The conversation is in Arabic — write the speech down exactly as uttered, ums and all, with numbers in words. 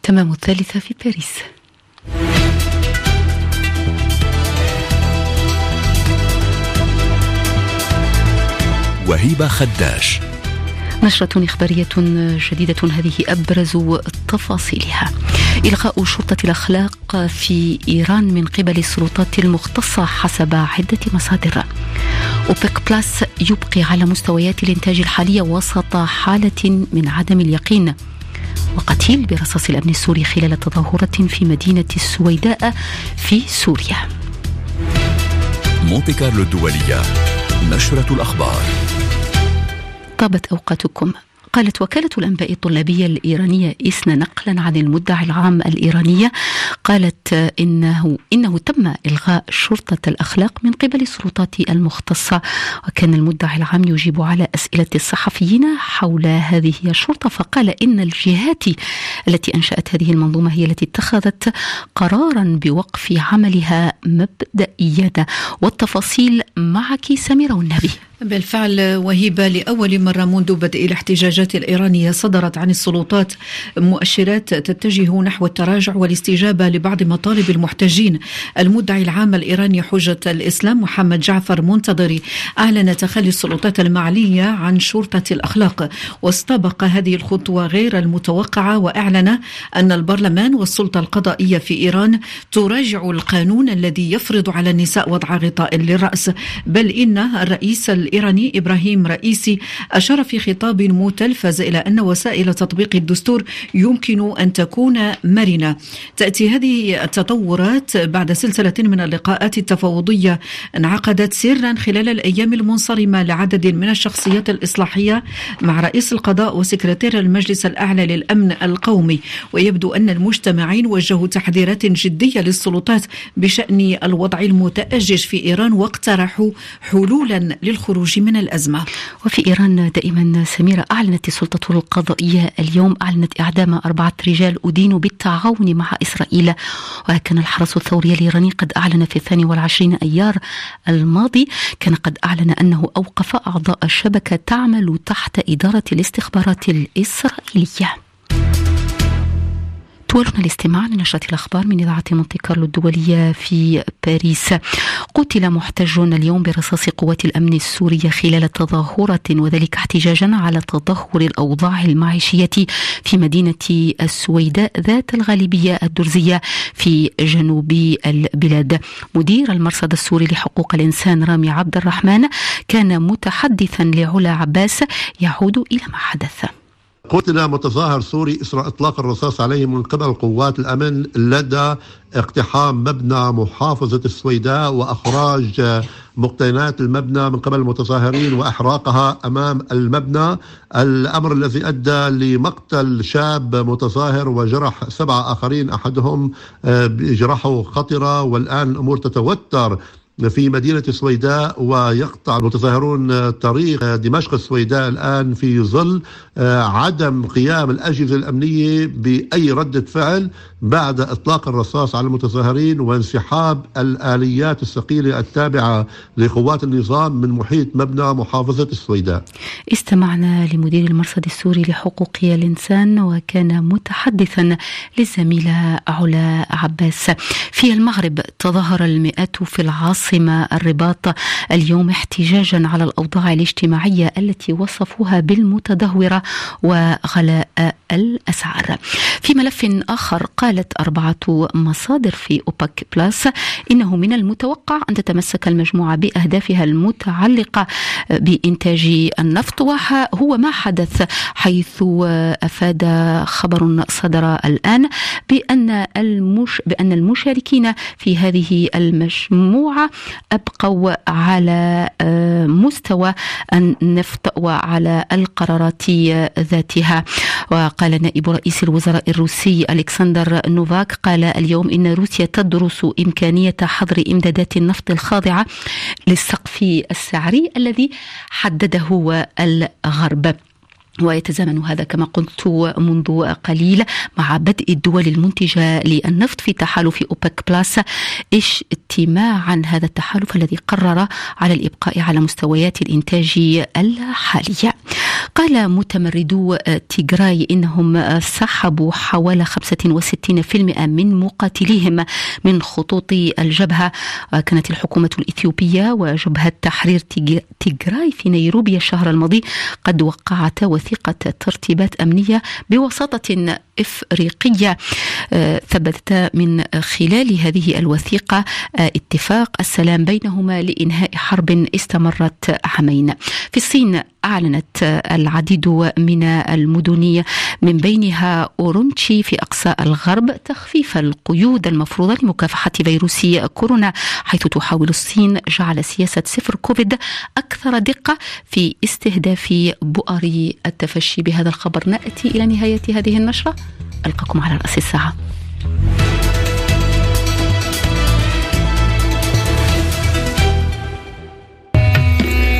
تمام الثالثة في باريس. وهيبة خداش. نشرة إخبارية جديدة هذه أبرز تفاصيلها. إلغاء شرطة الأخلاق في إيران من قبل السلطات المختصة حسب عدة مصادر. أوبك بلاس يبقي على مستويات الإنتاج الحالية وسط حالة من عدم اليقين. وقتيل برصاص الأمن السوري خلال تظاهرة في مدينة السويداء في سوريا. مونتي كارلو الدولية، نشرة الأخبار. طابت أوقاتكم. قالت وكالة الأنباء الطلابية الإيرانية إسنا نقلا عن المدعي العام الإيرانية، قالت إنه إنه تم إلغاء شرطة الأخلاق من قبل السلطات المختصة، وكان المدعي العام يجيب على أسئلة الصحفيين حول هذه الشرطة، فقال إن الجهات التي أنشأت هذه المنظومة هي التي اتخذت قرارا بوقف عملها مبدئيا. والتفاصيل معك سميرة والنبي. بالفعل وهيبة، لأول مرة منذ بدء الاحتجاجات الإيرانية صدرت عن السلطات مؤشرات تتجه نحو التراجع والاستجابة لبعض مطالب المحتجين. المدعي العام الإيراني حجة الإسلام محمد جعفر منتظري أعلن تخلي السلطات المعنية عن شرطة الأخلاق، واستبق هذه الخطوة غير المتوقعة وأعلن أن البرلمان والسلطة القضائية في إيران تراجع القانون الذي يفرض على النساء وضع غطاء للرأس. بل إن الرئيس الإيراني إبراهيم رئيسي أشار في خطاب متلفز إلى أن وسائل تطبيق الدستور يمكن أن تكون مرنة. تأتي هذه التطورات بعد سلسلة من اللقاءات التفاوضية انعقدت سرا خلال الأيام المنصرمة لعدد من الشخصيات الإصلاحية مع رئيس القضاء وسكرتير المجلس الأعلى للأمن القومي. ويبدو أن المجتمعين وجهوا تحذيرات جدية للسلطات بشأن الوضع المتأجج في إيران، واقترحوا حلولا للخروج من الأزمة. وفي إيران دائما سميرة، أعلنت السلطة القضائية اليوم أعلنت إعدام أربعة رجال أدينوا بالتعاون مع إسرائيل. وكان الحرس الثوري الإيراني قد أعلن في الثاني والعشرين أيار الماضي كان قد أعلن أنه أوقف أعضاء الشبكة تعمل تحت إدارة الاستخبارات الإسرائيلية. تولون الاستماع لنشرة الأخبار من إذاعة مونتي كارلو الدولية في باريس. قتل محتج اليوم برصاص قوات الأمن السورية خلال تظاهرة، وذلك احتجاجا على تدهور الأوضاع المعيشية في مدينة السويداء ذات الغالبية الدرزية في جنوب البلاد. مدير المرصد السوري لحقوق الإنسان رامي عبد الرحمن كان متحدثا لعلا عباس يعود إلى ما حدث. قتل متظاهر سوري إثر إطلاق الرصاص عليه من قبل قوات الأمن لدى اقتحام مبنى محافظة السويداء وأخراج مقتنيات المبنى من قبل المتظاهرين وإحراقها أمام المبنى، الأمر الذي أدى لمقتل شاب متظاهر وجرح سبعة آخرين، أحدهم بجرحه خطرة. والآن الأمور تتوتر في مدينة السويداء، ويقطع المتظاهرون طريق دمشق السويداء الآن في ظل عدم قيام الأجهزة الأمنية بأي ردة فعل بعد إطلاق الرصاص على المتظاهرين وانسحاب الآليات الثقيلة التابعة لقوات النظام من محيط مبنى محافظة السويداء. استمعنا لمدير المرصد السوري لحقوق الإنسان وكان متحدثا للزميلة علا عباس. في المغرب تظاهر المئات في العاصمة الرباط اليوم احتجاجا على الأوضاع الاجتماعية التي وصفوها بالمتدهورة وغلاء الأسعار. في ملف آخر قالت أربعة مصادر في أوبك بلاس إنه من المتوقع أن تتمسك المجموعة بأهدافها المتعلقة بإنتاج النفط، وهو ما حدث، حيث أفاد خبر صدر الآن بأن المش بأن المشاركين في هذه المجموعة أبقوا على مستوى النفط وعلى القرارات ذاتها. وقال نائب رئيس الوزراء الروسي ألكسندر نوفاك قال اليوم إن روسيا تدرس إمكانية حظر إمدادات النفط الخاضعة للسقف السعري الذي حدده الغرب. ويتزامن هذا كما قلت منذ قليل مع بدء الدول المنتجة للنفط في تحالف أوبك بلاس اجتماعا هذا التحالف الذي قرر على الإبقاء على مستويات الإنتاج الحالية. قال متمردو تيغراي إنهم سحبوا حوالي خمسة وستين بالمئة من مقاتليهم من خطوط الجبهة. كانت الحكومة الإثيوبية وجبهة تحرير تيغراي في نيروبي الشهر الماضي قد وقعتا وثيقة ترتيبات أمنية بوساطة إفريقية ثبتت من خلال هذه الوثيقة اتفاق السلام بينهما لإنهاء حرب استمرت عامين. في الصين أعلنت العديد من المدن من بينها أورونتشي في أقصى الغرب تخفيف القيود المفروضة لمكافحة فيروس كورونا، حيث تحاول الصين جعل سياسة صفر كوفيد أكثر دقة في استهداف بؤر التفشي. بهذا الخبر نأتي إلى نهاية هذه النشرة. ألقاكم على رأس الساعة.